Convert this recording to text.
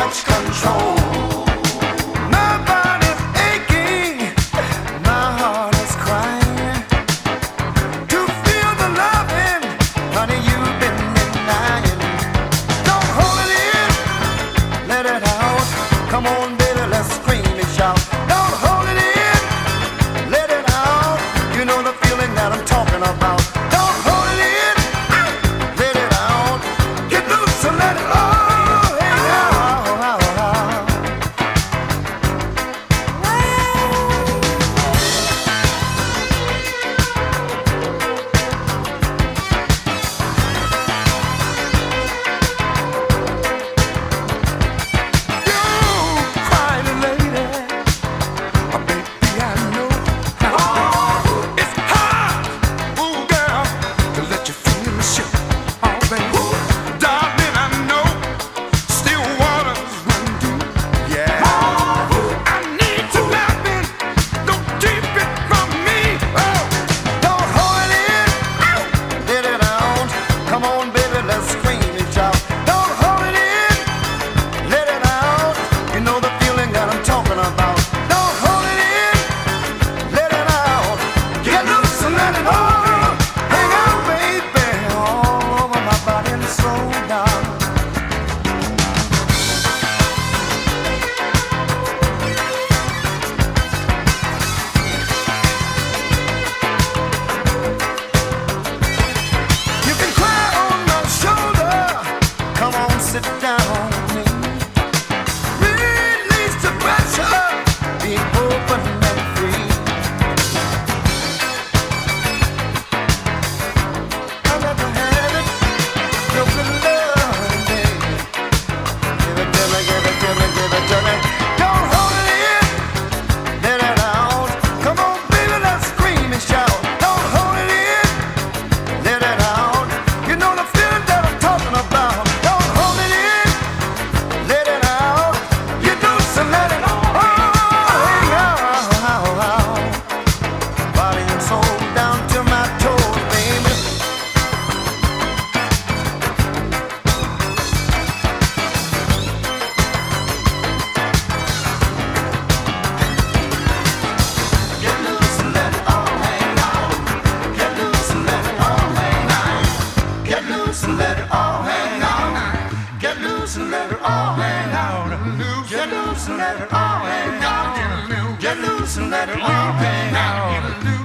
much control. My body's aching, my heart is crying. To feel the loving, honey, you've been denying. Don't hold it in, let it out. Come on, baby, let's scream and shout. Don't hold it in, let it out. You know the feeling that I'm talking about. Don't hold it in, let it out. Get loose and let it all hang out. You crying lady, oh baby, I know it's hard, ooh girl, to let you feel the shit. Oh baby, darling, I know still waters run deep. Yeah, I need your loving, don't keep it from me. Oh, don't hold it in, let it out. Come on, baby, let's scream and shout. Don't hold it in, let it out. You know the feeling that I'm talking about. Don't hold it in, let it out. Get loose and let it all hang out, baby, all over my body and soul now. You can cry on my shoulder. Come on, sit down with me. Release the pressure. Be open and free. I'll never have it. You've been loving me. Give it to me, give it to me, give it to me. Don't hold it in, let it out. Come on, baby, let's scream and shout. Don't hold it in, let it out. You know the feeling that I'm talking about. Don't hold it in, let it out. You do so let it all hang out. Body and soul down to my toes, baby. Get loose and let it all hang out. Get loose and let it all hang out. Get loose and let it all hang out. Get loose and let it all hang out. Get loose and let it all hang out. Get loose and let it all hang out.